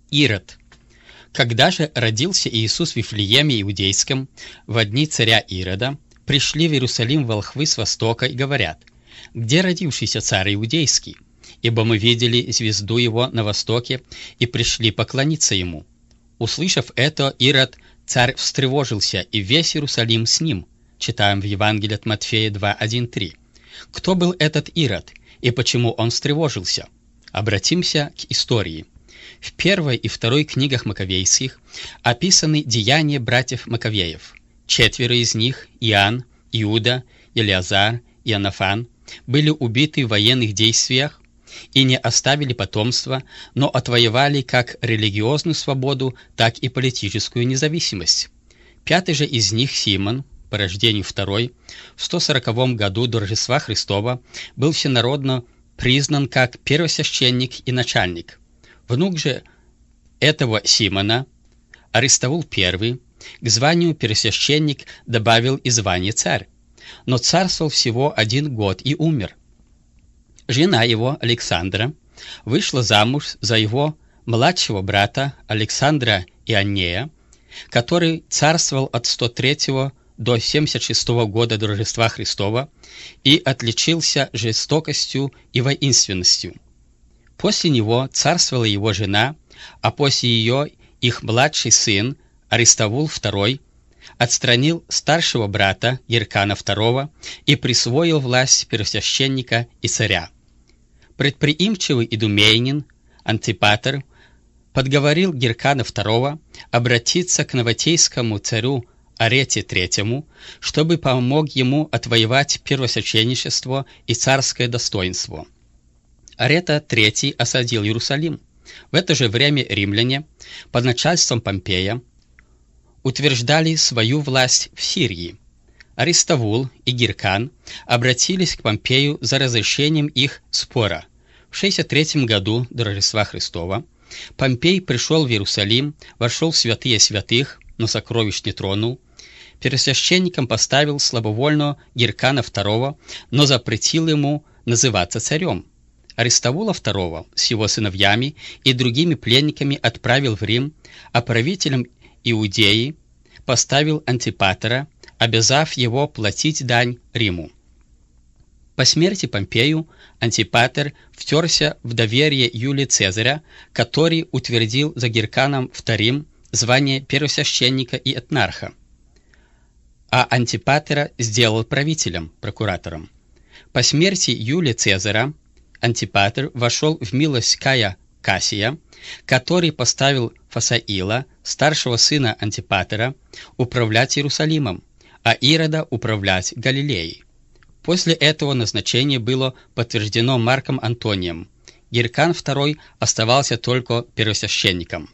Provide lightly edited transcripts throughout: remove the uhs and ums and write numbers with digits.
Ирод. Когда же родился Иисус в Вифлееме Иудейском во дни царя Ирода, пришли в Иерусалим волхвы с востока и говорят: «Где родившийся царь Иудейский? Ибо мы видели звезду его на востоке и пришли поклониться ему». Услышав это, Ирод, царь, встревожился, и весь Иерусалим с ним. Читаем в Евангелии от Матфея 2:1-3. Кто был этот Ирод, и почему он встревожился? Обратимся к истории. В первой и второй книгах Маковейских описаны деяния братьев Маковеев. 4 из них, Иоанн, Иуда, Елиазар и Иоаннафан, были убиты в военных действиях и не оставили потомства, но отвоевали как религиозную свободу, так и политическую независимость. 5 же из них, Симон, по рождению второй, в 140 году до Рождества Христова, был всенародно признан как первосвященник и начальник. Внук же этого Симона, Аристовул I, к званию первосвященник добавил и звание царь, но царствовал всего 1 год и умер. Жена его, Александра, вышла замуж за его младшего брата Александра Ионнея, который царствовал от 103 до 76 года до Рождества Христова и отличился жестокостью и воинственностью. После него царствовала его жена, а после ее их младший сын Аристовул II отстранил старшего брата Геркана II и присвоил власть первосвященника и царя. Предприимчивый идумеянин Антипатр подговорил Геркана II обратиться к новотейскому царю Арете III, чтобы помог ему отвоевать первосвященничество и царское достоинство. Арета III осадил Иерусалим. В это же время римляне под начальством Помпея утверждали свою власть в Сирии. Аристовул и Геркан обратились к Помпею за разрешением их спора. В 63 году до Рождества Христова Помпей пришел в Иерусалим, вошел в святые святых, но сокровищ не тронул. Первосвященником поставил слабовольного Геркана II, но запретил ему называться царем. Аристовула II с его сыновьями и другими пленниками отправил в Рим, а правителем Иудеи поставил Антипатра, обязав его платить дань Риму. По смерти Помпею Антипатр втерся в доверие Юлия Цезаря, который утвердил за Герканом II звание первосвященника и этнарха, а Антипатра сделал правителем, прокуратором. По смерти Юлия Цезаря Антипатр вошел в милость Кая Кассия, который поставил Фасаила, старшего сына Антипатра, управлять Иерусалимом, а Ирода управлять Галилеей. После этого назначение было подтверждено Марком Антонием. Геркан II оставался только первосвященником.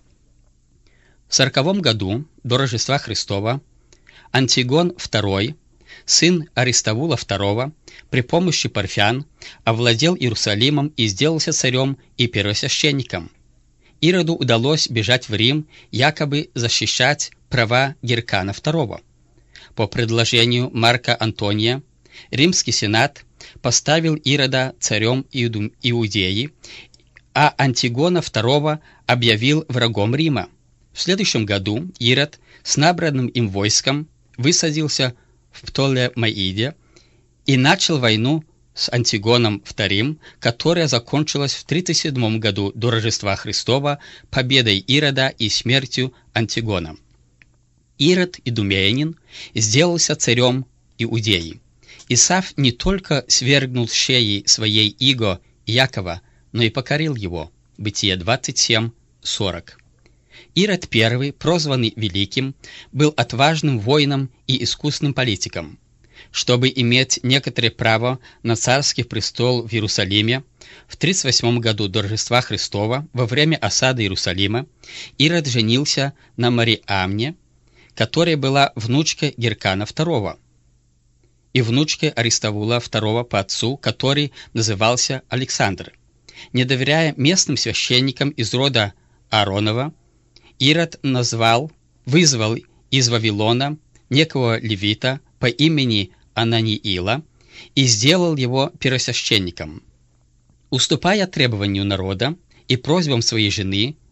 В 40 году до Рождества Христова Антигон II, сын Аристовула II, при помощи парфян овладел Иерусалимом и сделался царем и первосвященником. Ироду удалось бежать в Рим, якобы защищать права Геркана II. По предложению Марка Антония, Римский сенат поставил Ирода царем Иудеи, а Антигона II объявил врагом Рима. В следующем году Ирод с набранным им войском высадился в Птолемаиде и начал войну с Антигоном II, которая закончилась в 37 году до Рождества Христова победой Ирода и смертью Антигона. Ирод Идумеянин сделался царем Иудеи. Исав не только свергнул с шеи своей иго Якова, но и покорил его. Бытие 27:40. Ирод I, прозванный Великим, был отважным воином и искусным политиком. Чтобы иметь некоторое право на царский престол в Иерусалиме, в 38 году до Рождества Христова, во время осады Иерусалима, Ирод женился на Мариамне, которая была внучкой Геркана II, и внучкой Аристовула II по отцу, который назывался Александр. Не доверяя местным священникам из рода Ааронова, Ирод вызвал из Вавилона некого левита по имени Ананиила и сделал его первосвященником. Уступая требованию народа и просьбам своей жены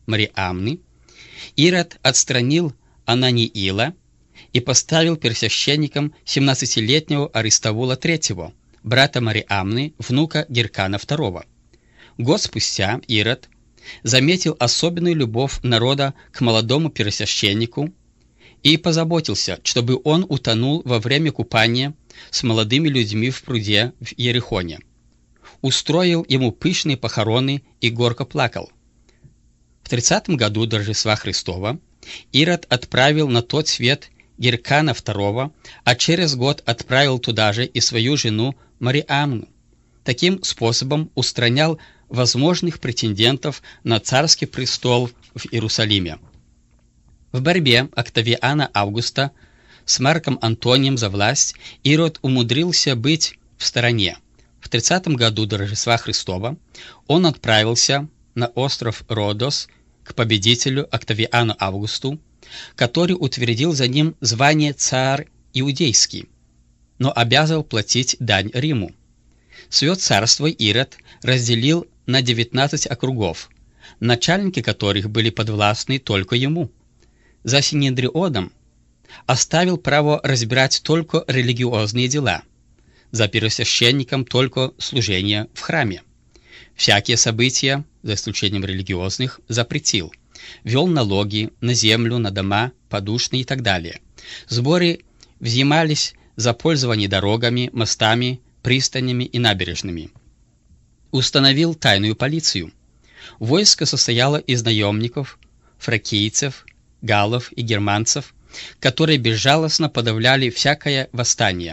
Мариамны, Ирод отстранил Ананиила и поставил первосвященником 17-летнего Аристовула III, брата Мариамны, внука Геркана II. Год спустя Ирод заметил особенную любовь народа к молодому первосвященнику и позаботился, чтобы он утонул во время купания с молодыми людьми в пруде в Иерихоне. Устроил ему пышные похороны и горько плакал. В 30 году до Рождества Христова Ирод отправил на тот свет Геркана II, а через год отправил туда же и свою жену Мариамну. Таким способом устранял возможных претендентов на царский престол в Иерусалиме. В борьбе Октавиана Августа с Марком Антонием за власть Ирод умудрился быть в стороне. В 30 году до Рождества Христова он отправился на остров Родос к победителю Октавиану Августу, который утвердил за ним звание царь иудейский, но обязал платить дань Риму. Свое царство Ирод разделил на 19 округов, начальники которых были подвластны только ему. За Синедрионом оставил право разбирать только религиозные дела, за первосвященником только служение в храме. Всякие события, за исключением религиозных, запретил. Вел налоги на землю, на дома, подушные и так далее. Сборы взимались за пользование дорогами, мостами, пристанями и набережными. Установил тайную полицию. Войско состояло из наемников, фракийцев, галлов и германцев, которые безжалостно подавляли всякое восстание.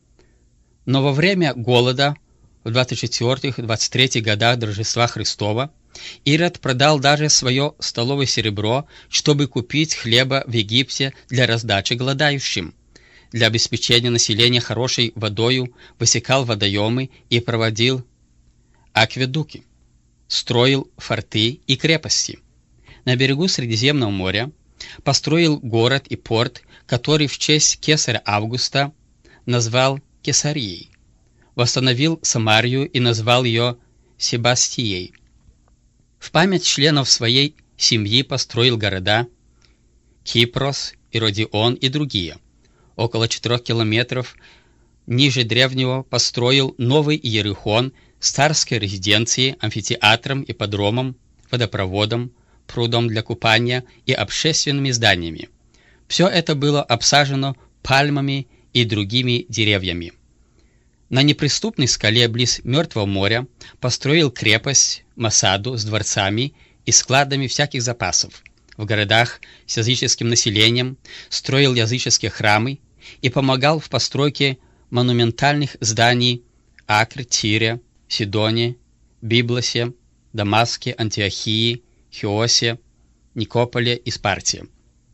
Но во время голода в 24-23 годах до Рождества Христова Ирод продал даже свое столовое серебро, чтобы купить хлеба в Египте для раздачи голодающим. Для обеспечения населения хорошей водою высекал водоемы и проводил акведуки, строил форты и крепости. На берегу Средиземного моря построил город и порт, который в честь кесаря Августа назвал Кесарией. Восстановил Самарию и назвал ее Себастией. В память членов своей семьи построил города Кипрос, Иродион и другие. Около 4 километров ниже древнего построил новый Иерихон с царской резиденцией, амфитеатром, ипподромом, водопроводом, прудом для купания и общественными зданиями. Все это было обсажено пальмами и другими деревьями. На неприступной скале близ Мертвого моря построил крепость Масаду с дворцами и складами всяких запасов. В городах с языческим населением строил языческие храмы и помогал в постройке монументальных зданий Акре, Тире, Сидоне, Библосе, Дамаске, Антиохии, Хиосе, Никополе и Спарте.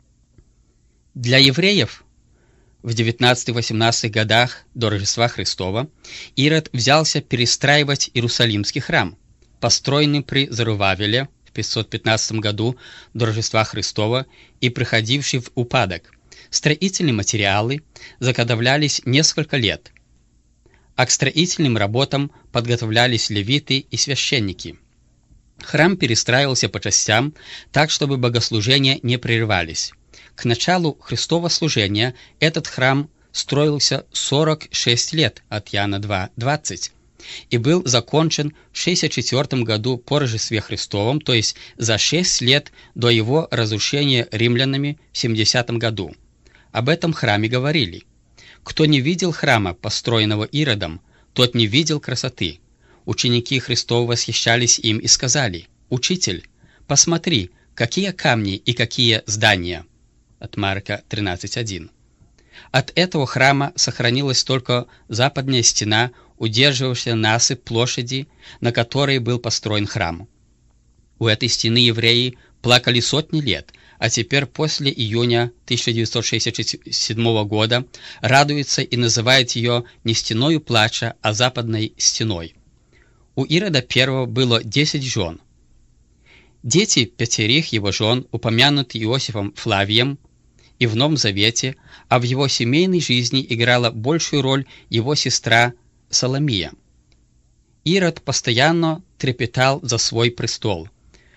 Для евреев в 19-18 годах до Рождества Христова Ирод взялся перестраивать Иерусалимский храм, построенный при Зарувавеле в 515 году до Рождества Христова и приходивший в упадок. Строительные материалы заготовлялись несколько лет, а к строительным работам подготовлялись левиты и священники. Храм перестраивался по частям так, чтобы богослужения не прерывались. К началу Христова служения этот храм строился 46 лет от Иоанна 2:20 и был закончен в 64 году по Рождестве Христовом, то есть за 6 лет до его разрушения римлянами в 70 году. Об этом храме говорили: «Кто не видел храма, построенного Иродом, тот не видел красоты». Ученики Христовы восхищались им и сказали: «Учитель, посмотри, какие камни и какие здания». От Марка 13:1. От этого храма сохранилась только западная стена, удерживавшая насыпь площади, на которой был построен храм. У этой стены евреи плакали сотни лет, а теперь после июня 1967 года радуются и называют ее не стеною плача, а западной стеной. У Ирода I было 10 жен. Дети 5 его жен упомянуты Иосифом Флавием и в Новом Завете, а в его семейной жизни играла большую роль его сестра Соломия. Ирод постоянно трепетал за свой престол.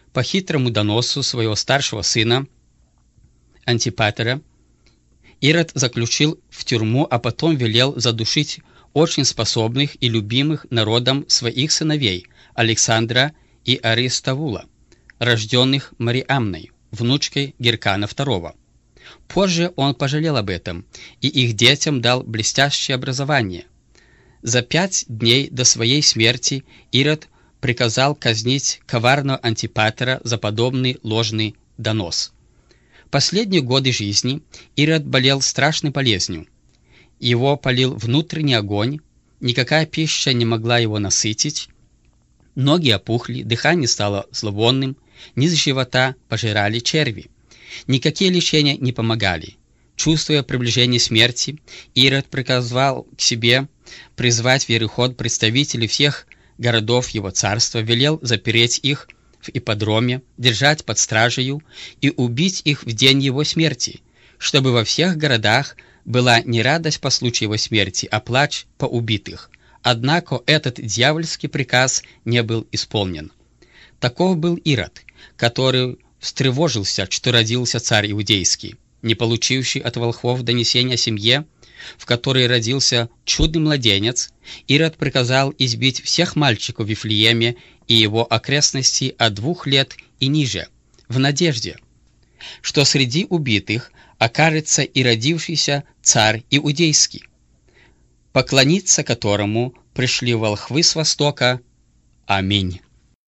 По хитрому доносу своего старшего сына Антипатера Ирод заключил в тюрьму, а потом велел задушить очень способных и любимых народом своих сыновей Александра и Аристовула, рожденных Мариамной, внучкой Геркана II. Позже он пожалел об этом и их детям дал блестящее образование. За 5 дней до своей смерти Ирод приказал казнить коварного Антипатера за подобный ложный донос. Последние годы жизни Ирод болел страшной болезнью. Его палил внутренний огонь, никакая пища не могла его насытить, ноги опухли, дыхание стало зловонным, низ живота пожирали черви. Никакие лечения не помогали. Чувствуя приближение смерти, Ирод приказал к себе призвать в Иерихон представителей всех городов его царства, велел запереть их в ипподроме, держать под стражею и убить их в день его смерти, чтобы во всех городах была не радость по случаю его смерти, а плач по убитых. Однако этот дьявольский приказ не был исполнен. Таков был Ирод, который встревожился, что родился царь иудейский, не получивший от волхвов донесения о семье, в которой родился чудный младенец. Ирод приказал избить всех мальчиков в Вифлееме и его окрестностей от 2 лет и ниже, в надежде, что среди убитых окажется и родившийся царь иудейский, поклониться которому пришли волхвы с востока. Аминь.